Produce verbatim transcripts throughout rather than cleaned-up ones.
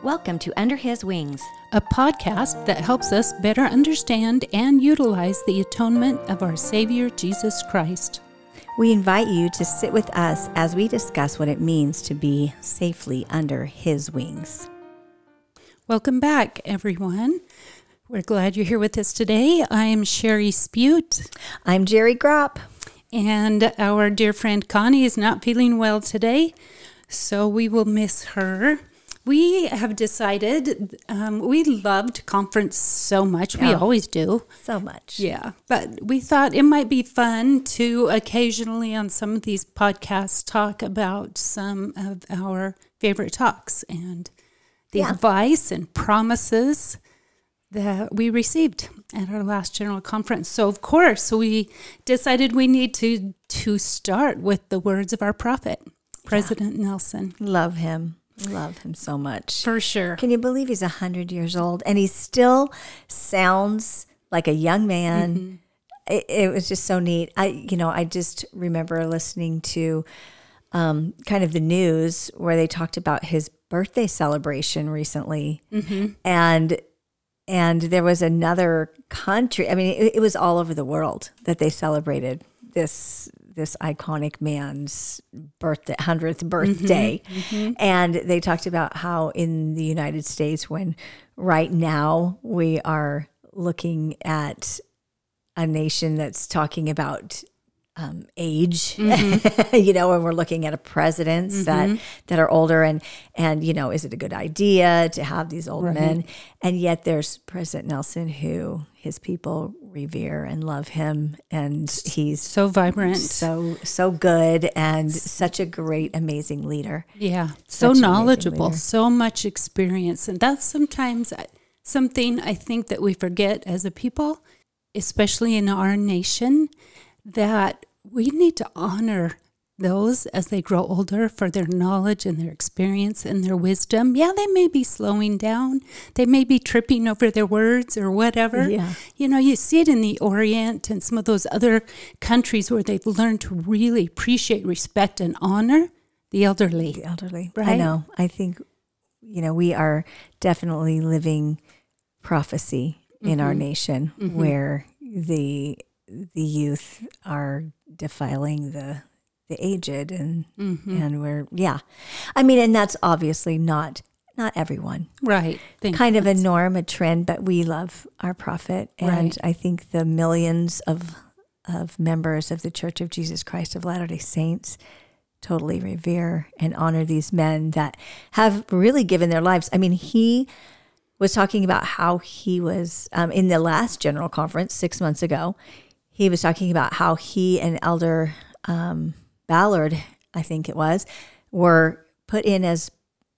Welcome to Under His Wings, a podcast that helps us better understand and utilize the atonement of our Savior, Jesus Christ. We invite you to sit with us as we discuss what it means to be safely under His wings. Welcome back, everyone. We're glad you're here with us today. I am Sherry Spute. I'm Jerry Gropp. And our dear friend Connie is not feeling well today, so we will miss her. We have decided, um, we loved conference so much. We Oh, always do. So much. Yeah, but we thought it might be fun to occasionally on some of these podcasts talk about some of our favorite talks and the Yeah. advice and promises that we received at our last general conference. So, of course, we decided we need to, to start with the words of our prophet, President yeah. Nelson. Love him. Love him so much. For sure. Can you believe he's one hundred years old and he still sounds like a young man? Mm-hmm. It, it was just so neat. I, you know, I just remember listening to um, kind of the news where they talked about his birthday celebration recently. Mm-hmm. And and there was another country. I mean, it, it was all over the world that they celebrated this this iconic man's birthday, hundredth birthday. Mm-hmm, mm-hmm. And they talked about how in the United States, when right now we are looking at a nation that's talking about um, age, mm-hmm. you know, and we're looking at a presidents mm-hmm. that, that are older and, and, you know, is it a good idea to have these old right. men? And yet there's President Nelson who his people revere and love him, and he's so vibrant, so so good, and such a great, amazing leader. Yeah, so knowledgeable, so much experience, and that's sometimes something I think that we forget as a people, especially in our nation, that we need to honor those as they grow older for their knowledge and their experience and their wisdom. Yeah, they may be slowing down. They may be tripping over their words or whatever. Yeah. You know, you see it in the Orient and some of those other countries where they've learned to really appreciate, respect, and honor the elderly. The elderly. Right? I know. I think, you know, we are definitely living prophecy mm-hmm. in our nation mm-hmm. where the the youth are defiling the the aged and mm-hmm. and we're yeah I mean, and that's obviously not not everyone, right? Kind of a norm, a trend, but we love our prophet, and right. I think the millions of of members of the Church of Jesus Christ of Latter-day Saints totally revere and honor these men that have really given their lives. I mean, he was talking about how he was um, in the last general conference six months ago. He was talking about how he and Elder um, Ballard, I think it was, were put in as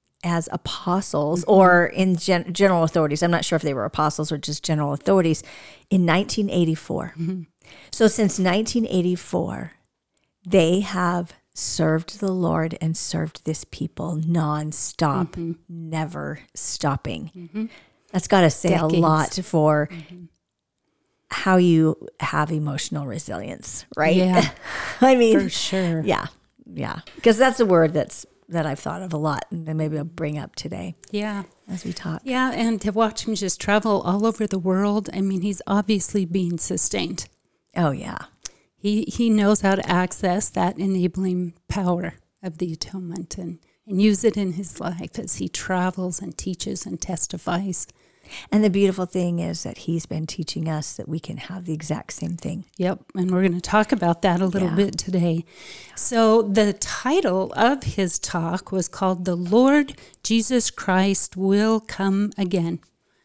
as apostles mm-hmm. or in gen- general authorities. I'm not sure if they were apostles or just general authorities in nineteen eighty-four. Mm-hmm. So since nineteen eighty-four, they have served the Lord and served this people nonstop, mm-hmm. never stopping. Mm-hmm. That's got to say Decades. a lot for mm-hmm. how you have emotional resilience, right? Yeah. I mean, for sure. Yeah. Yeah. Because that's a word that's that I've thought of a lot, and then maybe I'll bring up today. Yeah. As we talk. Yeah. And to watch him just travel all over the world. I mean, he's obviously being sustained. Oh, yeah. He he knows how to access that enabling power of the atonement and, and use it in his life as he travels and teaches and testifies. And the beautiful thing is that he's been teaching us that we can have the exact same thing. Yep, and we're going to talk about that a little yeah. bit today. So the title of his talk was called "The Lord Jesus Christ Will Come Again."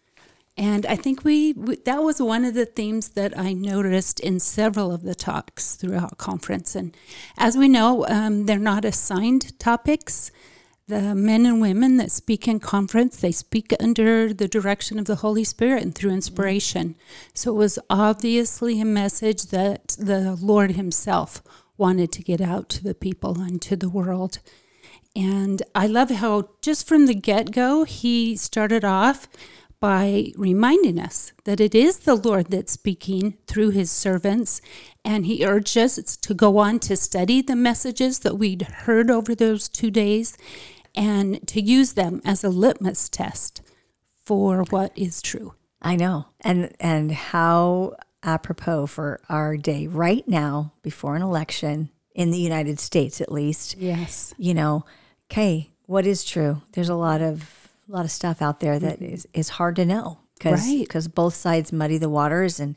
And I think we, we that was one of the themes that I noticed in several of the talks throughout conference. And as we know, um, they're not assigned topics. The men and women that speak in conference, they speak under the direction of the Holy Spirit and through inspiration. So it was obviously a message that the Lord himself wanted to get out to the people and to the world. And I love how just from the get-go, he started off by reminding us that it is the Lord that's speaking through his servants, and he urged us to go on to study the messages that we'd heard over those two days and to use them as a litmus test for what is true. I know. And and how apropos for our day right now, before an election, in the United States at least. Yes. You know, okay, what is true? There's a lot of a lot of stuff out there that mm-hmm. is, is hard to know because right. because both sides muddy the waters, and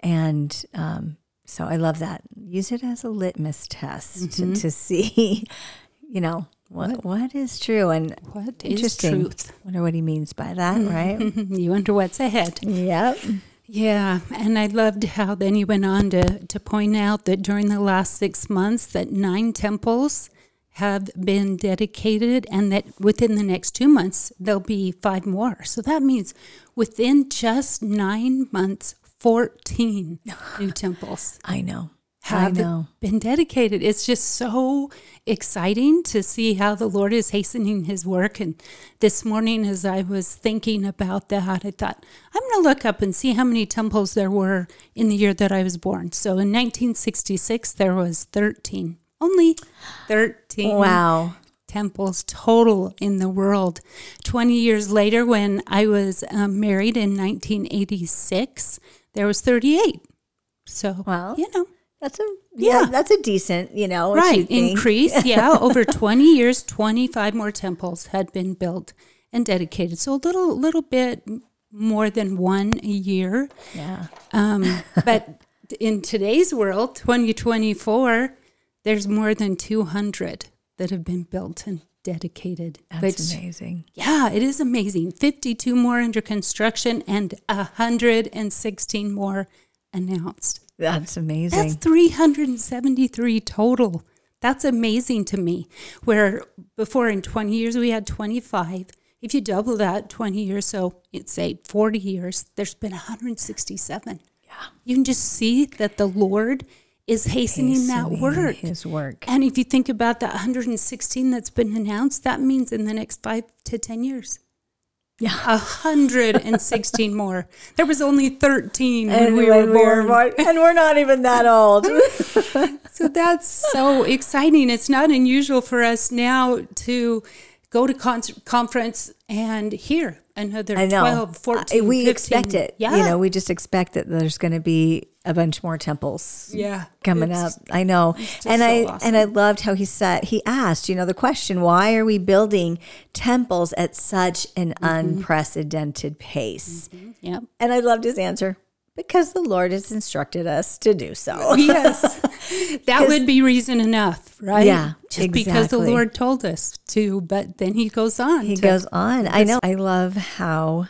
and um, so I love that. Use it as a litmus test mm-hmm. to, to see, you know, what what is true and what interesting. Is truth. Wonder what he means by that, right? You wonder what's ahead. Yep. Yeah, and I loved how then he went on to, to point out that during the last six months that nine temples have been dedicated and that within the next two months there'll be five more. So that means within just nine months, fourteen new temples. I know. Have I know. been dedicated. It's just so exciting to see how the Lord is hastening his work. And this morning, as I was thinking about that, I thought, I'm going to look up and see how many temples there were in the year that I was born. So in nineteen sixty-six, there was thirteen. Only thirteen. Wow. Temples total in the world. twenty years later, when I was um, married in nineteen eighty-six, there was thirty-eight. So, well, you know. That's a yeah, yeah, that's a decent, you know, what right you think. Increase. Yeah, over twenty years, twenty-five more temples had been built and dedicated. So a little, little bit more than one a year. Yeah. Um, but in today's world, twenty twenty-four, there's more than two hundred that have been built and dedicated. That's which, amazing. Yeah, it is amazing. fifty-two more under construction and one hundred sixteen more announced. That's amazing. That's three hundred seventy-three total. That's amazing to me. Where before in twenty years, we had twenty-five. If you double that, twenty years, so it's say forty years, there's been one hundred sixty-seven. Yeah. You can just see that the Lord is hastening, hastening that work. His work. And if you think about that one hundred sixteen that's been announced, that means in the next five to ten years. Yeah, one hundred sixteen more. There was only thirteen when, we, when were we were born. And we're not even that old. So that's so exciting. It's not unusual for us now to go to con- conference and hear another twelve, fourteen, uh, we fifteen. Expect it. Yeah. You know, we just expect that there's going to be a bunch more temples yeah, coming up. I know. And so I awesome. and I loved how he said he asked, you know, the question, why are we building temples at such an mm-hmm. unprecedented pace? Mm-hmm. Yep. And I loved his answer. Because the Lord has instructed us to do so. Yes. That would be reason enough, right? Yeah, Just exactly. because the Lord told us to, but then he goes on. He to, goes on. I know. I love how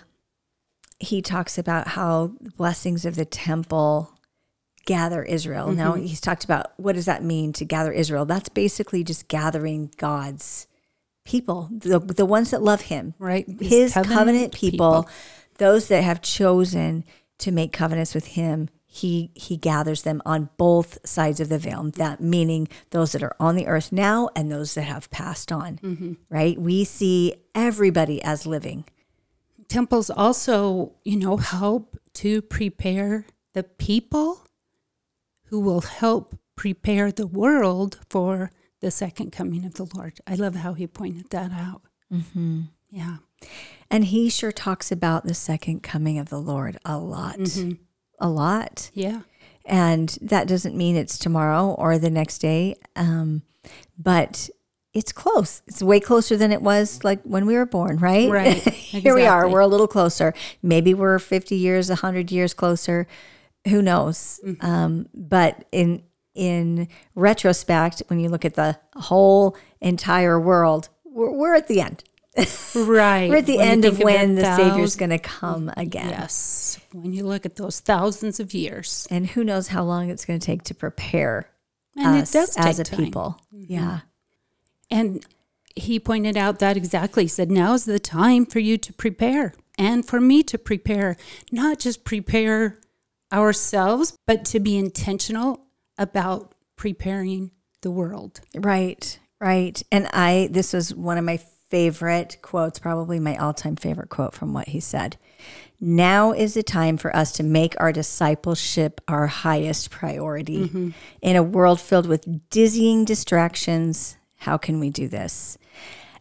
he talks about how the blessings of the temple gather Israel. Mm-hmm. Now he's talked about what does that mean to gather Israel? That's basically just gathering God's people, the, the ones that love him. Right. His, His covenant, covenant people, people, those that have chosen to make covenants with him, he he gathers them on both sides of the veil. That meaning those that are on the earth now and those that have passed on, mm-hmm. right? We see everybody as living. Temples also, you know, help to prepare the people who will help prepare the world for the second coming of the Lord. I love how he pointed that out. Mm-hmm. Yeah. And he sure talks about the second coming of the Lord a lot, mm-hmm. a lot. Yeah. And that doesn't mean it's tomorrow or the next day, um, but it's close. It's way closer than it was like when we were born, right? Right. Here exactly. we are. We're a little closer. Maybe we're fifty years, one hundred years closer. Who knows? Mm-hmm. Um, but in in retrospect, when you look at the whole entire world, we're, we're at the end. Right. We're at the when end of when the thousands, Savior's going to come again. Yes. When you look at those thousands of years. And who knows how long it's going to take to prepare and us it does take as a time. people. Mm-hmm. Yeah. And he pointed out that exactly. He said, now's the time for you to prepare and for me to prepare, not just prepare ourselves, but to be intentional about preparing the world. Right. Right. And I, this was one of my favorite quotes, probably my all-time favorite quote from what he said. Now is the time for us to make our discipleship our highest priority. Mm-hmm. In a world filled with dizzying distractions, how can we do this?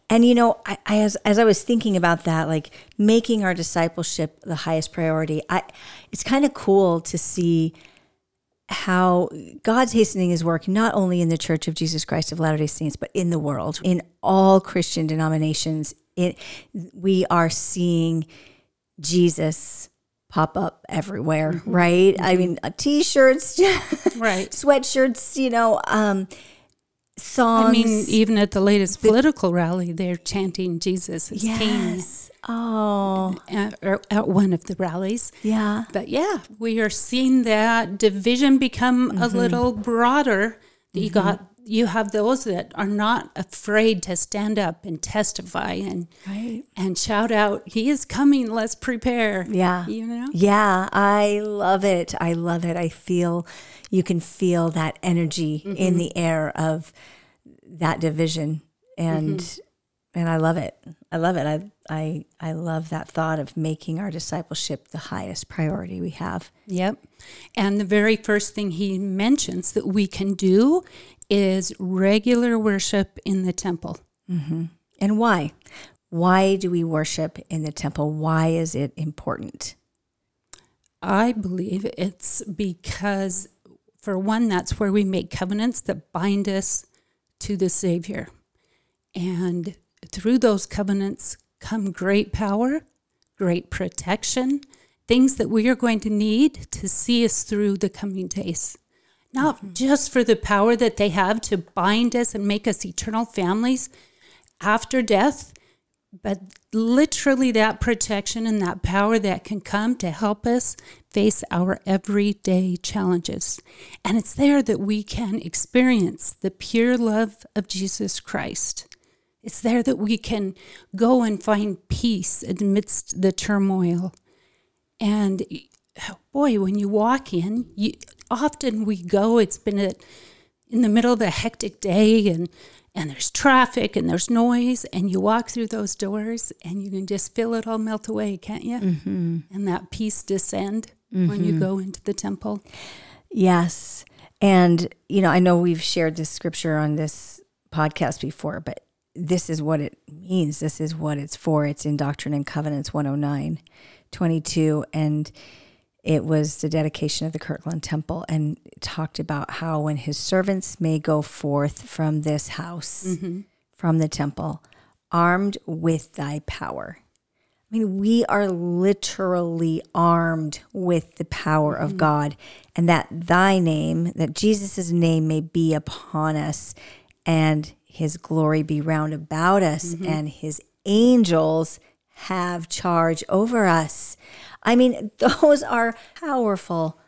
And, you know, I, I as, as I was thinking about that, like making our discipleship the highest priority, I it's kind of cool to see how God's hastening his work, not only in the Church of Jesus Christ of Latter-day Saints, but in the world, in all Christian denominations. It, we are seeing Jesus pop up everywhere, mm-hmm. right? Mm-hmm. I mean, T-shirts, right, sweatshirts, you know, um, songs. I mean, even at the latest political rally, they're chanting Jesus is yes. King. Oh, at, at one of the rallies. Yeah. But yeah, we are seeing that division become mm-hmm. a little broader. Mm-hmm. You got you have those that are not afraid to stand up and testify and right. and shout out, "He is coming, let's prepare." Yeah. You know? Yeah, I love it. I love it. I feel you can feel that energy mm-hmm. in the air of that division. And mm-hmm. and I love it. I love it. I I I love that thought of making our discipleship the highest priority we have. Yep. And the very first thing he mentions that we can do is regular worship in the temple. Mm-hmm. And why? Why do we worship in the temple? Why is it important? I believe it's because, for one, that's where we make covenants that bind us to the Savior. And through those covenants come great power, great protection, things that we are going to need to see us through the coming days. Not mm-hmm. just for the power that they have to bind us and make us eternal families after death, but literally that protection and that power that can come to help us face our everyday challenges. And it's there that we can experience the pure love of Jesus Christ. It's there that we can go and find peace amidst the turmoil. And boy, when you walk in, you, often we go, it's been a, in the middle of a hectic day and, and there's traffic and there's noise, and you walk through those doors and you can just feel it all melt away, can't you? Mm-hmm. And that peace descend mm-hmm. when you go into the temple. Yes. And, you know, I know we've shared this scripture on this podcast before, but this is what it means. This is what it's for. It's in Doctrine and Covenants one oh nine, twenty-two. And it was the dedication of the Kirtland Temple, and it talked about how when his servants may go forth from this house, mm-hmm. from the temple, armed with thy power. I mean, we are literally armed with the power mm-hmm. of God, and that thy name, that Jesus' name may be upon us, and his glory be round about us, mm-hmm. and his angels have charge over us. I mean, those are powerful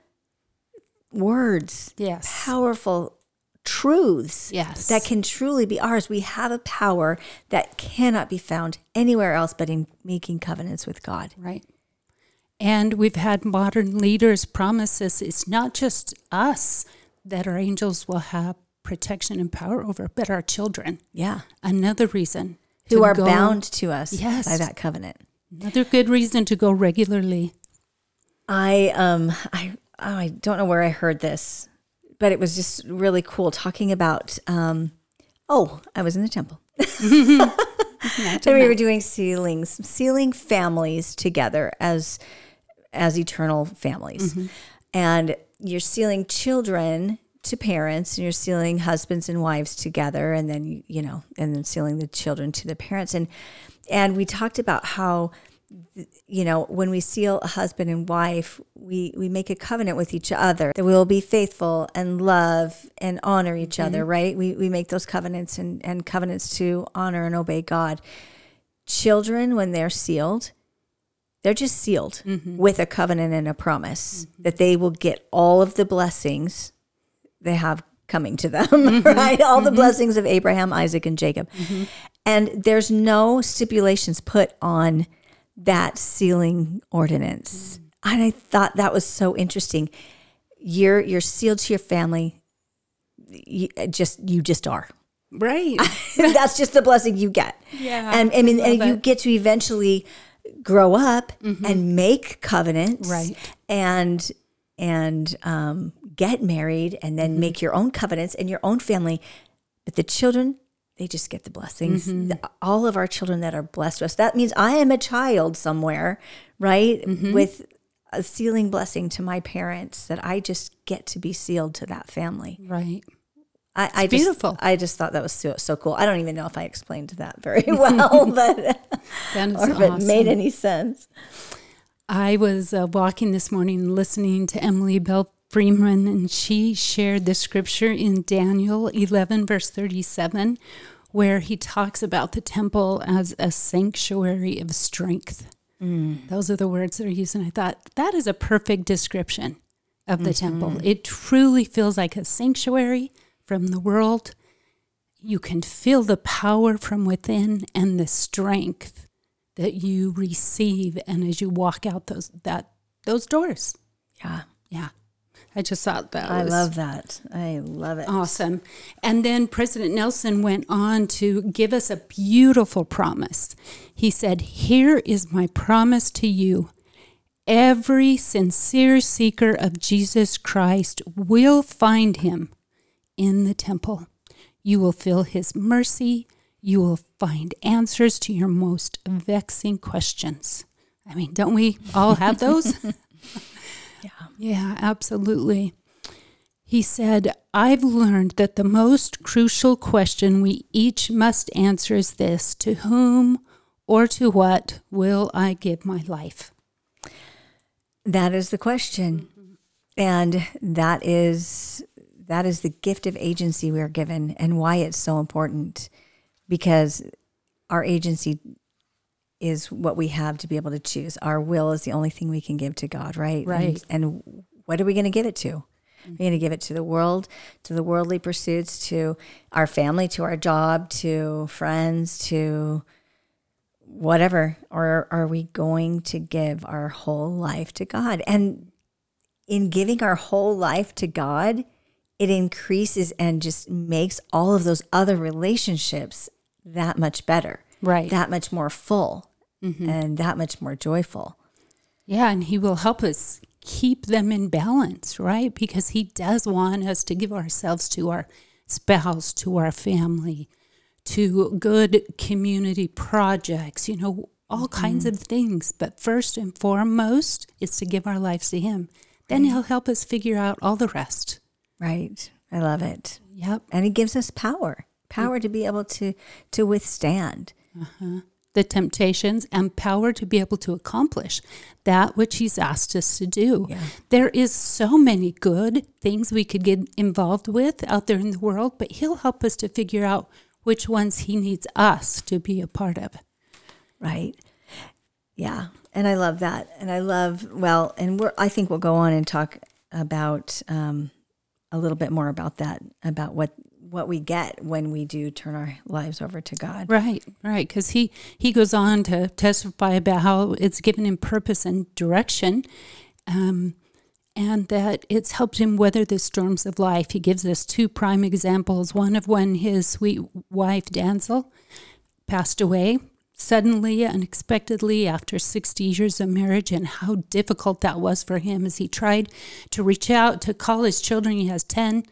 words. Yes. Powerful truths. Yes. That can truly be ours. We have a power that cannot be found anywhere else but in making covenants with God. Right. And we've had modern leaders promise us it's not just us that our angels will have protection and power over, but our children. Yeah. Another reason. Who are go, bound to us yes, by that covenant. Another good reason to go regularly. I um I oh, I don't know where I heard this, but it was just really cool talking about um oh, I was in the temple. And we were doing sealings, sealing families together as as eternal families. Mm-hmm. And you're sealing children to parents, and you're sealing husbands and wives together, and then, you know, and then sealing the children to the parents. And and we talked about how, you know, when we seal a husband and wife, we, we make a covenant with each other that we will be faithful and love and honor each mm-hmm. other, right? We we make those covenants and, and covenants to honor and obey God. Children, when they're sealed, they're just sealed mm-hmm. with a covenant and a promise mm-hmm. that they will get all of the blessings they have coming to them, mm-hmm. right? All mm-hmm. the blessings of Abraham, Isaac, and Jacob. Mm-hmm. And there's no stipulations put on that sealing ordinance. Mm-hmm. And I thought that was so interesting. You're you're sealed to your family. You just you just are. Right. That's just the blessing you get. Yeah. And I mean, and you get to eventually grow up mm-hmm. and make covenants. Right. And and um, get married and then mm-hmm. make your own covenants and your own family. But the children they just get the blessings. Mm-hmm. All of our children that are blessed with us, that means I am a child somewhere, right? Mm-hmm. With a sealing blessing to my parents, that I just get to be sealed to that family. Right. I, I just, beautiful. I just thought that was so, so cool. I don't even know if I explained that very well, but that is or if awesome. It made any sense. I was uh, walking this morning listening to Emily Bell Freeman, and she shared the scripture in Daniel eleven, verse thirty-seven, where he talks about the temple as a sanctuary of strength. Mm. Those are the words that are used, and I thought that is a perfect description of the mm-hmm. temple. It truly feels like a sanctuary from the world. You can feel the power from within and the strength that you receive, and as you walk out those that those doors. Yeah. Yeah. I just thought that I was love that. I love it. Awesome. And then President Nelson went on to give us a beautiful promise. He said, "Here is my promise to you. Every sincere seeker of Jesus Christ will find him in the temple. You will feel his mercy. You will find answers to your most vexing questions." I mean, don't we all have those? Yeah. Yeah, absolutely. He said, "I've learned that the most crucial question we each must answer is this: to whom or to what will I give my life?" That is the question. Mm-hmm. And that is that is the gift of agency we are given, and why it's so important, because our agency is what we have to be able to choose. Our will is the only thing we can give to God, right? Right. And, and what are we going to give it to? Mm-hmm. We're going to give it to the world, to the worldly pursuits, to our family, to our job, to friends, to whatever. Or are we going to give our whole life to God? And in giving our whole life to God, it increases and just makes all of those other relationships that much better. Right. That much more full. Mm-hmm. And that much more joyful. Yeah, and he will help us keep them in balance, right? Because he does want us to give ourselves to our spouse, to our family, to good community projects, you know, all mm-hmm. kinds of things. But first and foremost is to give our lives to him. Then right. he'll help us figure out all the rest. Right. I love it. Yep. And he gives us power, power to be able to, to withstand. Uh-huh. The temptations, and power to be able to accomplish that which he's asked us to do. Yeah. There is so many good things we could get involved with out there in the world, but he'll help us to figure out which ones he needs us to be a part of. Right. Yeah. And I love that. And I love, well, and we're, I think we'll go on and talk about um, a little bit more about that, about what what we get when we do turn our lives over to God. Right, right. Because he, he goes on to testify about how it's given him purpose and direction, um, and that it's helped him weather the storms of life. He gives us two prime examples, one of when his sweet wife, Danzel, passed away suddenly, unexpectedly, after sixty years of marriage, and how difficult that was for him as he tried to reach out to call his children. He has ten.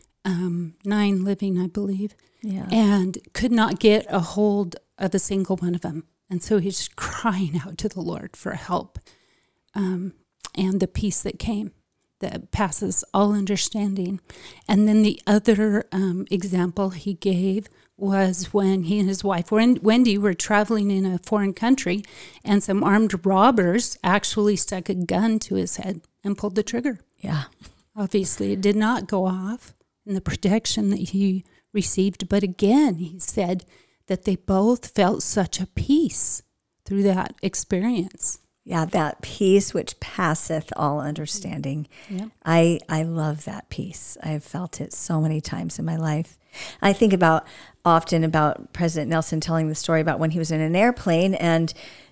Um, nine living, I believe, yeah. and could not get a hold of a single one of them. And so he's crying out to the Lord for help, um, and the peace that came that passes all understanding. And then the other um, example he gave was when he and his wife, Wendy, were traveling in a foreign country, and some armed robbers actually stuck a gun to his head and pulled the trigger. Yeah. Obviously, it did not go off. And the protection that he received. But again, he said that they both felt such a peace through that experience. Yeah, that peace which passeth all understanding. Yep. I I love that peace. I've felt it so many times in my life. I think about often about President Nelson telling the story about when he was in an airplane and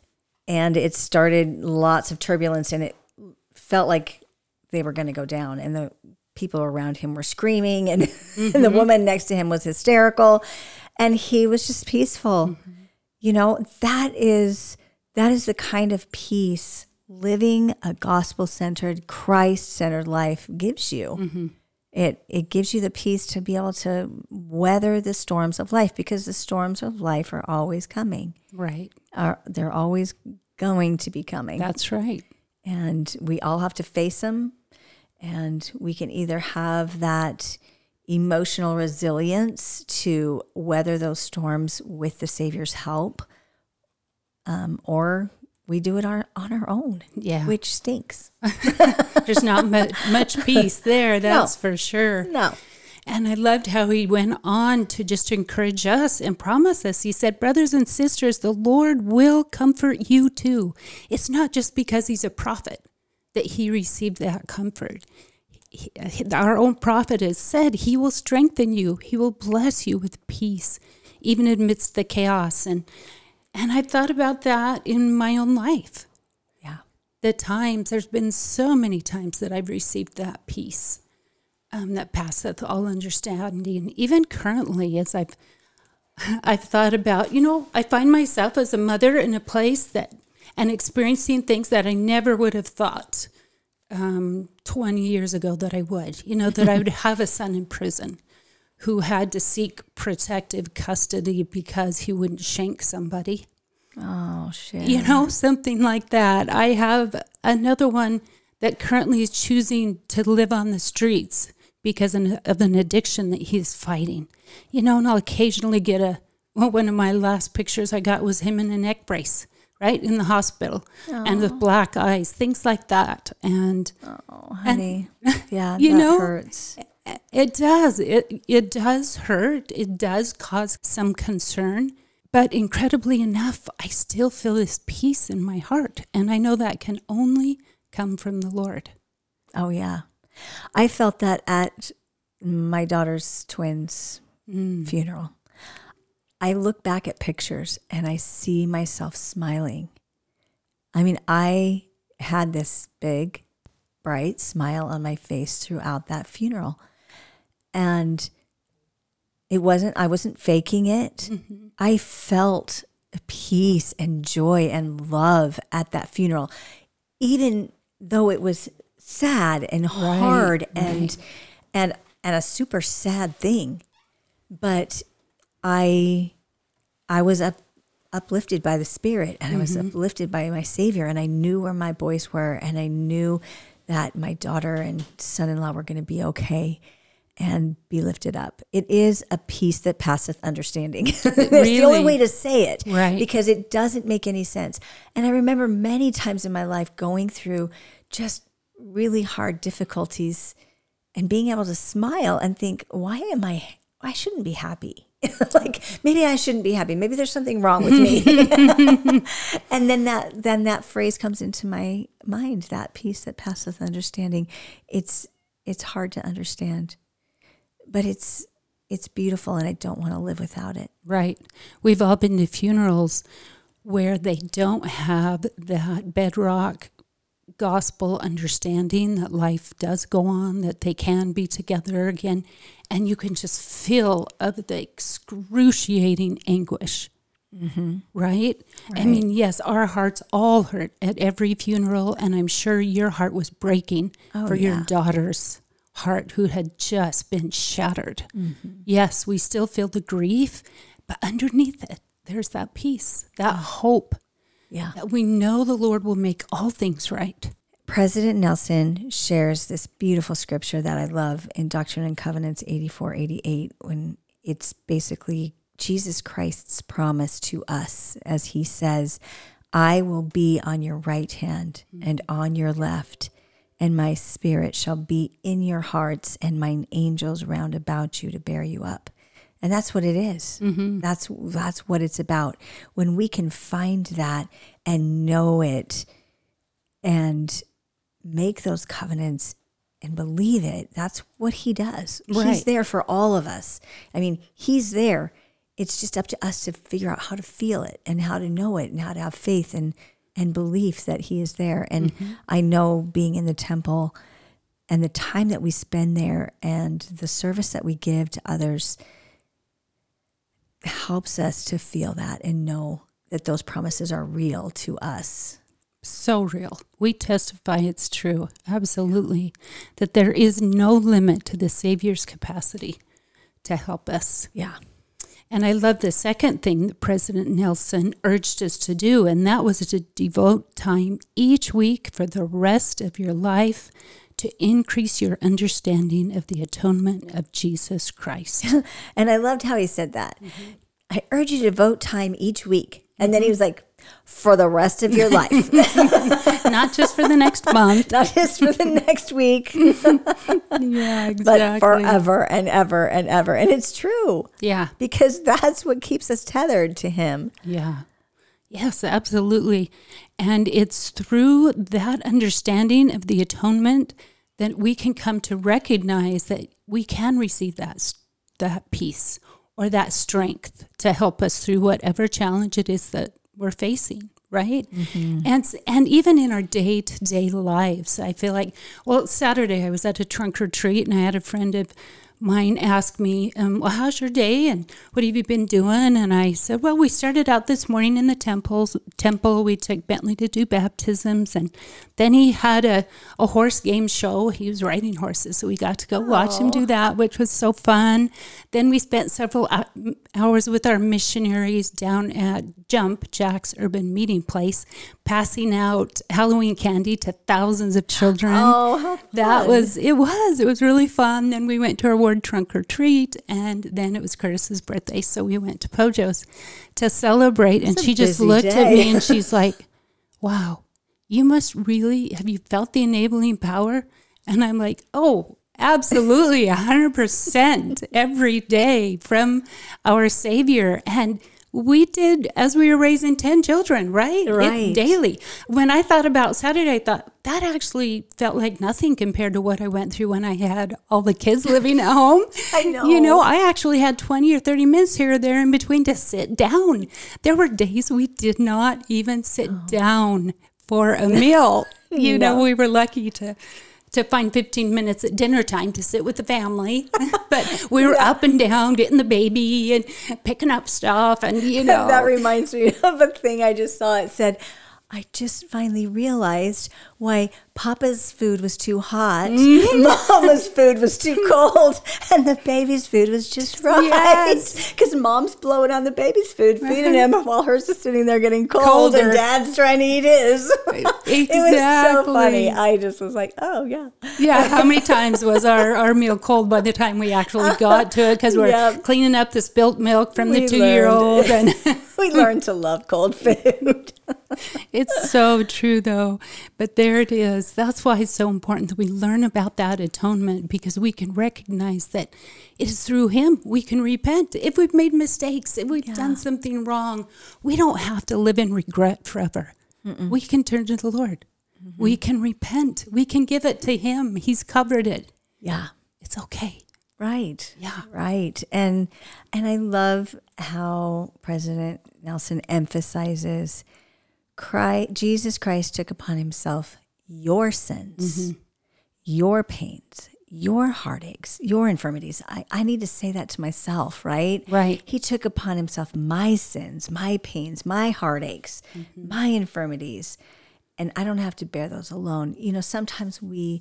and it started lots of turbulence and it felt like they were going to go down, and the people around him were screaming, and, mm-hmm. and the woman next to him was hysterical, and he was just peaceful. Mm-hmm. You know, that is that is the kind of peace living a gospel-centered, Christ-centered life gives you. Mm-hmm. It it gives you the peace to be able to weather the storms of life, because the storms of life are always coming. Right. Are they're always going to be coming. That's right. And we all have to face them. And we can either have that emotional resilience to weather those storms with the Savior's help, um, or we do it our, on our own, Yeah. which stinks. There's not much, much peace there, that's No. for sure. No. And I loved how he went on to just encourage us and promise us. He said, brothers and sisters, the Lord will comfort you too. It's not just because he's a prophet that he received that comfort. He, our own prophet has said he will strengthen you. He will bless you with peace, even amidst the chaos. And and I've thought about that in my own life. Yeah. The times, there's been so many times that I've received that peace um, that passeth all understanding. Even currently, as I've I've thought about, you know, I find myself as a mother in a place that, and experiencing things that I never would have thought um, twenty years ago that I would. You know, that I would have a son in prison who had to seek protective custody because he wouldn't shank somebody. Oh, shit. You know, something like that. I have another one that currently is choosing to live on the streets because of an addiction that he's fighting. You know, and I'll occasionally get a, well, one of my last pictures I got was him in a neck brace, right, in the hospital, Aww. and with black eyes, things like that. And, Oh, honey. And, yeah, you that know, hurts. It does. It it does hurt. It does cause some concern. But incredibly enough, I still feel this peace in my heart. And I know that can only come from the Lord. Oh, yeah. I felt that at my daughter's twins' Mm. funeral. I look back at pictures and I see myself smiling. I mean, I had this big, bright smile on my face throughout that funeral. And it wasn't, I wasn't faking it. Mm-hmm. I felt peace and joy and love at that funeral, even though it was sad and hard Right, and, right. and, and a super sad thing. But I, I was up, uplifted by the Spirit, and I was Mm-hmm. uplifted by my Savior, and I knew where my boys were, and I knew that my daughter and son-in-law were going to be okay and be lifted up. It is a peace that passeth understanding. That's Really? the only way to say it, Right. because it doesn't make any sense. And I remember many times in my life going through just really hard difficulties and being able to smile and think, why am I, I shouldn't be happy. Like, maybe I shouldn't be happy. Maybe there's something wrong with me. And then that, then that phrase comes into my mind, that peace that passeth understanding. It's, it's hard to understand, but it's, it's beautiful, and I don't want to live without it. Right. We've all been to funerals where they don't have that bedrock gospel understanding that life does go on, that they can be together again. And you can just feel of the excruciating anguish, Mm-hmm. right? I Right. mean, yes, our hearts all hurt at every funeral. And I'm sure your heart was breaking Oh, for your yeah. daughter's heart who had just been shattered. Mm-hmm. Yes, we still feel the grief, but underneath it, there's that peace, that hope Yeah. that we know the Lord will make all things right. President Nelson shares this beautiful scripture that I love in Doctrine and Covenants eighty-four eighty-eight, when it's basically Jesus Christ's promise to us, as he says, I will be on your right hand and on your left, and my spirit shall be in your hearts, and mine angels round about you to bear you up. And that's what it is. Mm-hmm. That's that's what it's about. When we can find that and know it and make those covenants and believe it, that's what he does. Right. He's there for all of us. I mean, he's there. It's just up to us to figure out how to feel it and how to know it and how to have faith and, and belief that he is there. And Mm-hmm. I know being in the temple and the time that we spend there and the service that we give to others helps us to feel that and know that those promises are real to us. So real. We testify it's true. Absolutely. That there is no limit to the Savior's capacity to help us. Yeah. And I love the second thing that President Nelson urged us to do, and that was to devote time each week for the rest of your life to increase your understanding of the atonement of Jesus Christ. And I loved how he said that. Mm-hmm. I urge you to devote time each week. And mm-hmm. then he was like, for the rest of your life. Not just for the next month. Not just for the next week. Yeah, exactly. But forever and ever and ever. And it's true. Yeah. Because that's what keeps us tethered to him. Yeah. Yes, absolutely. And it's through that understanding of the atonement that we can come to recognize that we can receive that, that peace or that strength to help us through whatever challenge it is that we're facing, right? Mm-hmm. And and even in our day-to-day lives, I feel like, well, Saturday I was at a trunk or treat, and I had a friend of mine ask me, um, well, how's your day and what have you been doing? And I said, well, we started out this morning in the temples, temple. We took Bentley to do baptisms, and then he had a, a horse game show. He was riding horses, so we got to go Aww. watch him do that, which was so fun. Then we spent several hours with our missionaries down at Jump, Jack's Urban Meeting Place, passing out Halloween candy to thousands of children. Oh, how fun. That was, it was, it was really fun. Then we went to our ward trunk or treat, and then it was Curtis's birthday, so we went to Pojo's to celebrate. It's and she just looked day. at me and she's like, wow, you must really, have you felt the enabling power? And I'm like, oh, absolutely, one hundred percent every day from our Savior. And we did as we were raising ten children, right? Right. It, daily. When I thought about Saturday, I thought that actually felt like nothing compared to what I went through when I had all the kids living at home. I know. You know, I actually had twenty or thirty minutes here or there in between to sit down. There were days we did not even sit oh. down for a meal. You no. know, we were lucky to to find fifteen minutes at dinner time to sit with the family. But we were yeah. up and down getting the baby and picking up stuff. And, you know. That reminds me of a thing I just saw. It said, I just finally realized why Papa's food was too hot, mm-hmm. Mama's food was too cold, and the baby's food was just right. Yes. Because Mom's blowing on the baby's food, feeding him, while hers is sitting there getting cold, Colder. and Dad's trying to eat his. Exactly. It was so funny. I just was like, oh, yeah. Yeah, how many times was our, our meal cold by the time we actually got to it? Because we're yep. cleaning up the spilt milk from we the two-year-old. And we learned to love cold food. It's so true, though. But there it is. That's why it's so important that we learn about that atonement, because we can recognize that it is through him we can repent. If we've made mistakes, if we've yeah. done something wrong, we don't have to live in regret forever. Mm-mm. We can turn to the Lord. Mm-hmm. We can repent. We can give it to him. He's covered it. Yeah. It's okay. Right. Yeah. Right. And and I love how President Nelson emphasizes Christ, Jesus Christ took upon himself your sins, mm-hmm. your pains, your heartaches, your infirmities. I, I need to say that to myself, right? Right. He took upon himself my sins, my pains, my heartaches, mm-hmm. my infirmities, and I don't have to bear those alone. You know, sometimes we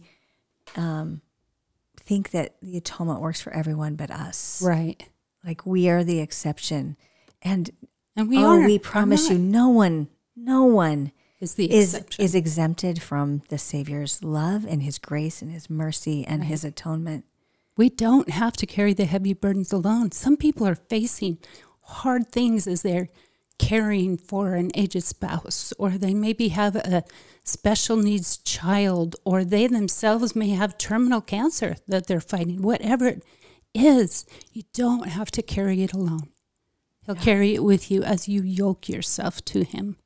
um, think that the atonement works for everyone but us. Right. Like we are the exception. And, and we oh, are. we promise you no one No one is, the is, exception. is exempted from the Savior's love and his grace and his mercy and right. his atonement. We don't have to carry the heavy burdens alone. Some people are facing hard things as they're caring for an aged spouse, or they maybe have a special needs child, or they themselves may have terminal cancer that they're fighting. Whatever it is, you don't have to carry it alone. He'll yeah. carry it with you as you yoke yourself to him.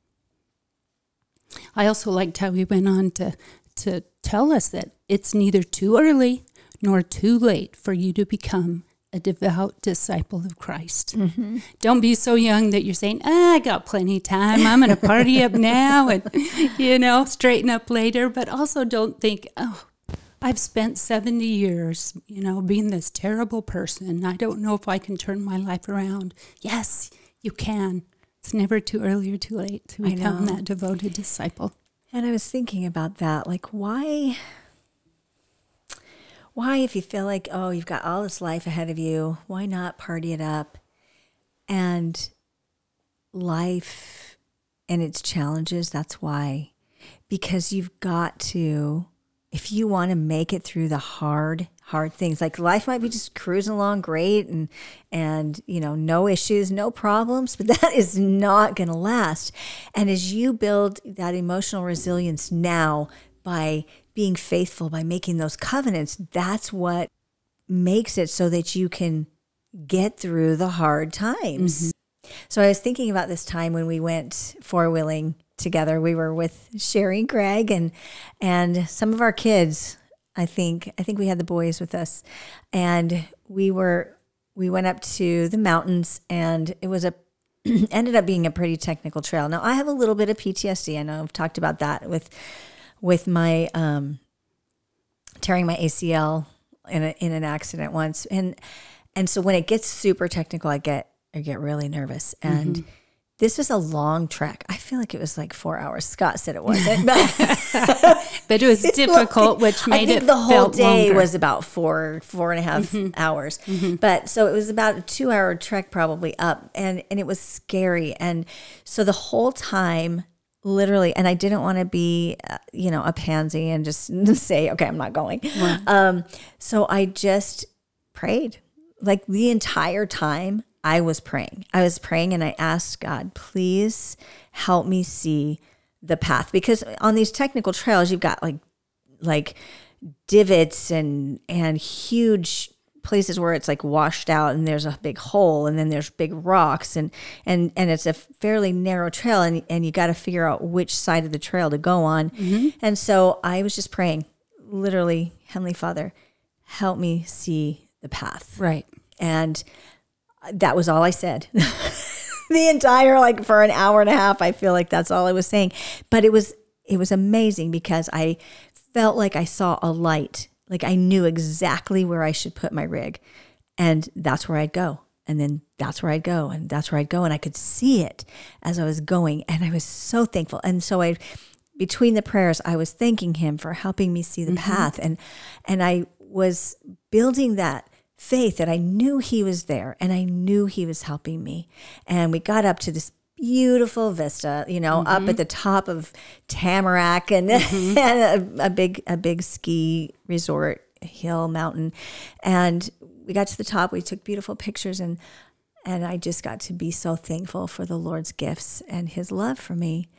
I also liked how he went on to, to tell us that it's neither too early nor too late for you to become a devout disciple of Christ. Mm-hmm. Don't be so young that you're saying, ah, I got plenty of time. I'm going to party up now and, you know, straighten up later. But also don't think, oh, I've spent seventy years, you know, being this terrible person. I don't know if I can turn my life around. Yes, you can. It's never too early or too late to become that devoted disciple. And I was thinking about that, like why, why if you feel like, oh, you've got all this life ahead of you, why not party it up? And life and its challenges, that's why. Because you've got to, if you want to make it through the hard, hard things, like life might be just cruising along great and, and, you know, no issues, no problems, but that is not going to last. And as you build that emotional resilience now by being faithful, by making those covenants, that's what makes it so that you can get through the hard times. Mm-hmm. So I was thinking about this time when we went four-wheeling together. We were with Sherry and Greg and and some of our kids. I think I think we had the boys with us, and we were we went up to the mountains, and it was a ended up being a pretty technical trail. Now I have a little bit of P T S D. I know I've talked about that with with my um, tearing my A C L in a, in an accident once, and and so when it gets super technical, I get I get really nervous. And mm-hmm. this was a long trek. I feel like it was like four hours. Scott said it wasn't, but, but it was difficult, which made I think it the whole day longer. was about four, four and a half mm-hmm. hours. Mm-hmm. But so it was about a two hour trek probably up, and, and it was scary. And so the whole time, literally, and I didn't want to be, uh, you know, a pansy and just say, okay, I'm not going. Wow. Um, so I just prayed like the entire time. I was praying. I was praying and I asked God, please help me see the path. Because on these technical trails, you've got like like divots and and huge places where it's like washed out and there's a big hole and then there's big rocks and and and it's a fairly narrow trail and, and you got to figure out which side of the trail to go on. Mm-hmm. And so I was just praying, literally, Heavenly Father, help me see the path. Right. And that was all I said. The entire, like for an hour and a half, I feel like that's all I was saying. But it was, it was amazing because I felt like I saw a light. Like I knew exactly where I should put my rig. And that's where I'd go. And then that's where I'd go. And that's where I'd go. And I could see it as I was going. And I was so thankful. And so I, between the prayers, I was thanking him for helping me see the mm-hmm. path. And, and I was building that faith that I knew he was there and I knew he was helping me. And we got up to this beautiful vista, you know, mm-hmm. up at the top of Tamarack and, mm-hmm. and a, a big, a big ski resort hill mountain. And we got to the top, we took beautiful pictures and, and I just got to be so thankful for the Lord's gifts and his love for me.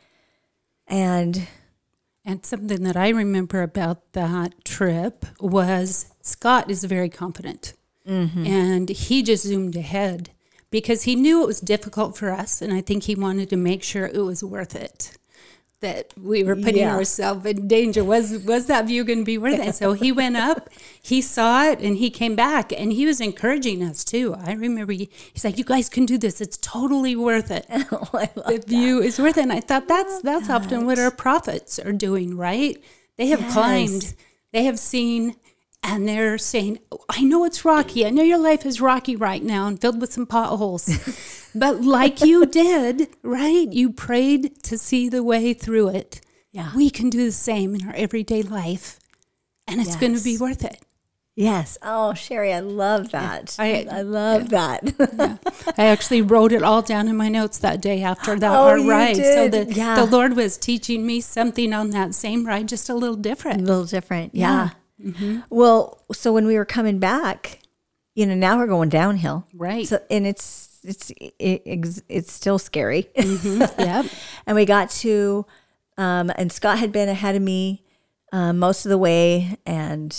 And And something that I remember about that trip was Scott is very confident. Mm-hmm. And he just zoomed ahead because he knew it was difficult for us. And I think he wanted to make sure it was worth it, that we were putting yeah. ourselves in danger. Was was that view going to be worth it? So he went up, he saw it, and he came back. And he was encouraging us, too. I remember he, he's like, you guys can do this. It's totally worth it. Oh, I love the view that. is worth it. And I thought that's that's that. often what our prophets are doing, right? They have yes. climbed. They have seen... And they're saying, I know it's rocky. I know your life is rocky right now and filled with some potholes. But like you did, right? You prayed to see the way through it. Yeah. We can do the same in our everyday life. And it's yes. going to be worth it. Yes. Oh, Sherry, I love that. Yeah, I, I love yeah. that. yeah. I actually wrote it all down in my notes that day after that oh, our you ride. Did. So the, yeah. the Lord was teaching me something on that same ride, just a little different. A little different. Yeah. yeah. Mm-hmm. Well, so when we were coming back, you know, now we're going downhill, right? So, and it's it's it, it's still scary. Mm-hmm. Yep. And we got to, um, and Scott had been ahead of me uh, most of the way, and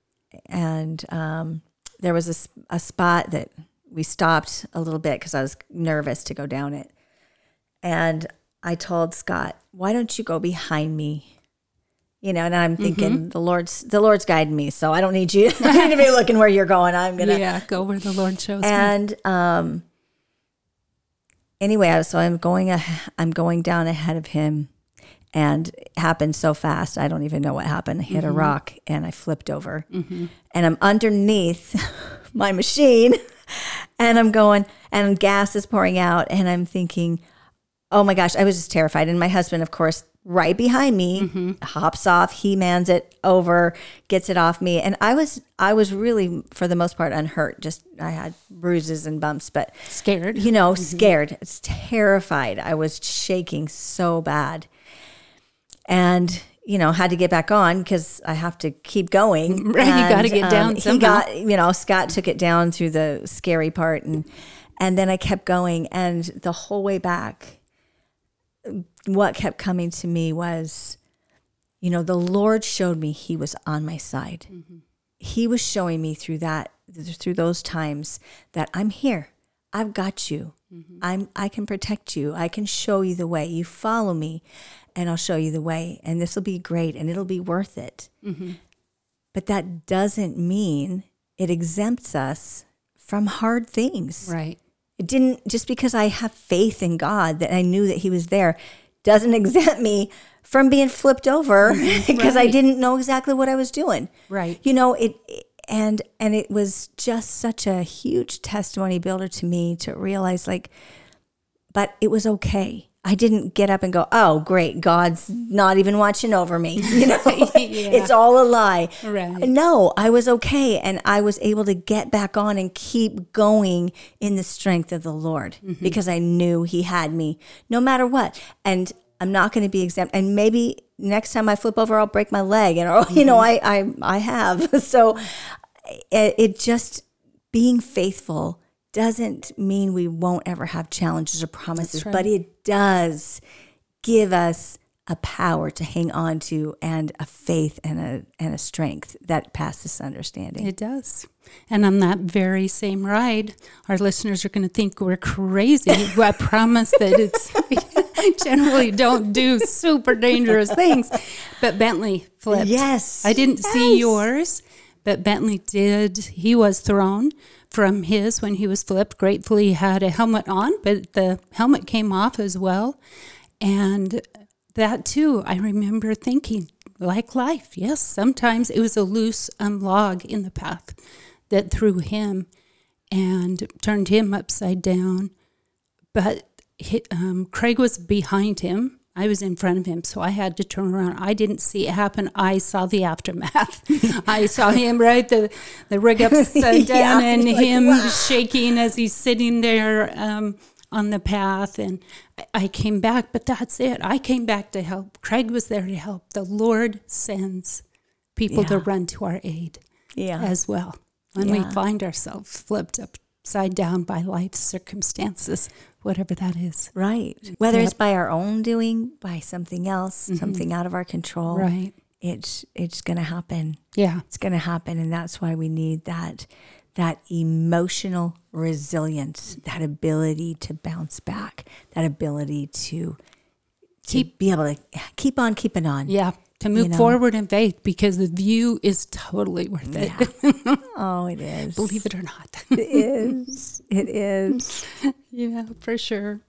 and um, there was a, a spot that we stopped a little bit because I was nervous to go down it, and I told Scott, "Why don't you go behind me?" You know, and I'm thinking mm-hmm. the Lord's the Lord's guiding me, so I don't need you I need to be looking where you're going. I'm gonna yeah, go where the Lord shows and, me. And um, anyway, so I'm going I'm going down ahead of him, and it happened so fast. I don't even know what happened. I hit mm-hmm. a rock and I flipped over, mm-hmm. and I'm underneath my machine, and I'm going, and gas is pouring out, and I'm thinking, oh my gosh, I was just terrified. And my husband, of course, right behind me, mm-hmm. hops off, he mans it over, gets it off me. And I was, I was really, for the most part, unhurt. Just, I had bruises and bumps, but scared, you know, mm-hmm. scared, it's terrified. I was shaking so bad. And, you know, had to get back on because I have to keep going. Right, and, you got to get down um, somehow. He got, you know, Scott took it down through the scary part. And, and then I kept going. And the whole way back, what kept coming to me was, you know, the Lord showed me he was on my side. Mm-hmm. He was showing me through that, through those times that I'm here. I've got you. Mm-hmm. I'm, I can protect you. I can show you the way. You follow me and I'll show you the way. And this will be great and it'll be worth it. Mm-hmm. But that doesn't mean it exempts us from hard things. Right. It didn't, just because I have faith in God that I knew that he was there, doesn't exempt me from being flipped over because right. I didn't know exactly what I was doing. Right. You know, it, and, and it was just such a huge testimony builder to me to realize like, but it was okay. I didn't get up and go, oh, great, God's not even watching over me. You know, yeah. It's all a lie. Right. No, I was okay. And I was able to get back on and keep going in the strength of the Lord mm-hmm. because I knew he had me no matter what. And I'm not going to be exempt. And maybe next time I flip over, I'll break my leg. And, mm-hmm. you know, I, I, I have. So it, it just being faithful doesn't mean we won't ever have challenges or promises, right. but it does give us a power to hang on to and a faith and a and a strength that passes understanding. It does. And on that very same ride, our listeners are going to think we're crazy. I promise that it's generally don't do super dangerous things. But Bentley flipped. Yes. I didn't yes. see yours, but Bentley did. He was thrown from his when he was flipped. Gratefully, he had a helmet on, but the helmet came off as well. And that too, I remember thinking, like life, yes, sometimes it was a loose um, log in the path that threw him and turned him upside down. But he, um, Craig was behind him. I was in front of him, so I had to turn around. I didn't see it happen. I saw the aftermath. I saw him, right, the, the rig upside down, yeah, and like, him wow. shaking as he's sitting there um, on the path. And I, I came back, but that's it. I came back to help. Craig was there to help. The Lord sends people yeah. to run to our aid yeah. as well when yeah. we find ourselves flipped upside down by life's circumstances. Whatever that is. Right. Whether yep. it's by our own doing, by something else, mm-hmm. something out of our control. Right. It's it's going to happen. Yeah. It's going to happen. And that's why we need that that emotional resilience, that ability to bounce back, that ability to, to keep be able to keep on keeping on. Yeah. To move you know? forward in faith because the view is totally worth it. Yeah. Oh, it is. Believe it or not. It is. It is. Yeah, for sure.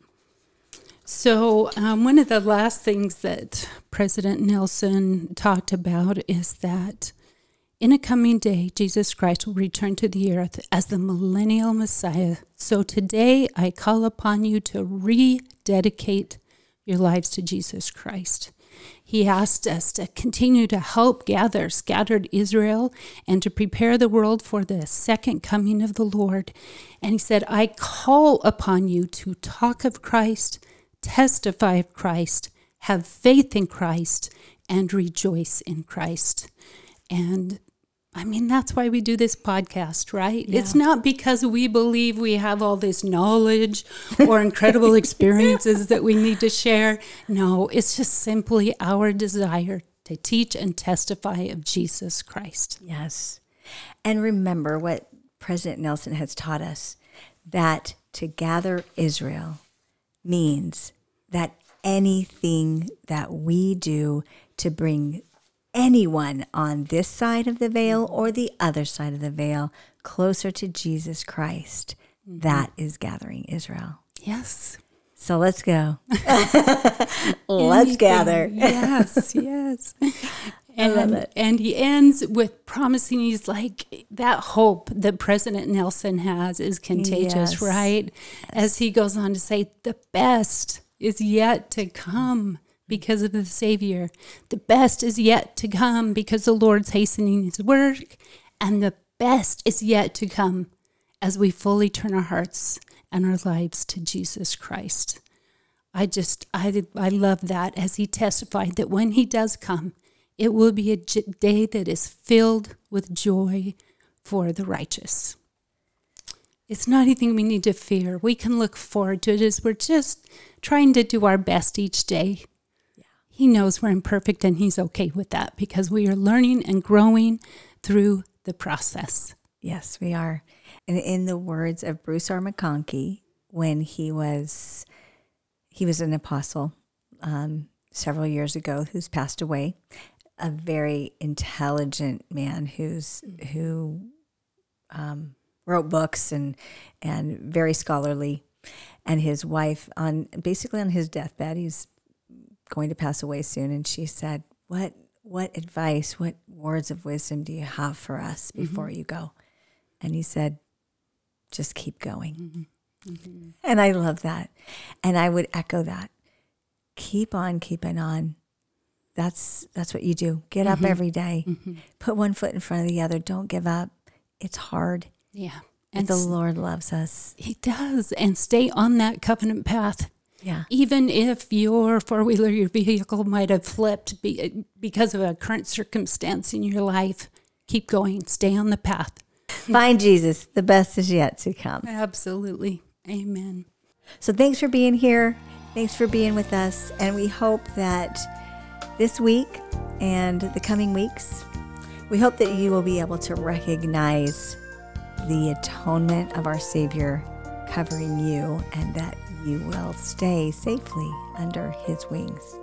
So um, one of the last things that President Nelson talked about is that in a coming day, Jesus Christ will return to the earth as the millennial Messiah. So today I call upon you to rededicate your lives to Jesus Christ. He asked us to continue to help gather scattered Israel and to prepare the world for the second coming of the Lord. And he said, I call upon you to talk of Christ, testify of Christ, have faith in Christ, and rejoice in Christ. And I mean, that's why we do this podcast, right? Yeah. It's not because we believe we have all this knowledge or incredible experiences that we need to share. No, it's just simply our desire to teach and testify of Jesus Christ. Yes. And remember what President Nelson has taught us, that to gather Israel means that anything that we do to bring anyone on this side of the veil or the other side of the veil closer to Jesus Christ, mm-hmm. that is gathering Israel. Yes. So let's go. Let's gather. Yes, yes. And, I love it. And he ends with promising, he's like, that hope that President Nelson has is contagious, yes. right? Yes. As he goes on to say, the best is yet to come. because of the Savior. The best is yet to come because the Lord's hastening his work, and the best is yet to come as we fully turn our hearts and our lives to Jesus Christ. I just, I, I love that as he testified that when he does come, it will be a day that is filled with joy for the righteous. It's not anything we need to fear. We can look forward to it as we're just trying to do our best each day. Yeah. He knows we're imperfect, and he's okay with that because we are learning and growing through the process. Yes, we are. And in the words of Bruce R. McConkie, when he was he was an apostle um, several years ago, who's passed away, a very intelligent man who's who um, wrote books and and very scholarly. And his wife, on basically on his deathbed, he's going to pass away soon, and she said, "What what advice, what words of wisdom do you have for us before mm-hmm. you go?" And he said, "Just keep going." Mm-hmm. Mm-hmm. And I love that. And I would echo that. Keep on keeping on. That's that's what you do. Get mm-hmm. up every day. Mm-hmm. Put one foot in front of the other. Don't give up. It's hard. Yeah. And the Lord loves us. He does. And stay on that covenant path. Yeah. Even if your four-wheeler, your vehicle might have flipped be, because of a current circumstance in your life, keep going. Stay on the path. Find Jesus. The best is yet to come. Absolutely. Amen. So thanks for being here. Thanks for being with us. And we hope that this week and the coming weeks, we hope that you will be able to recognize the atonement of our Savior covering you, and that you will stay safely under his wings.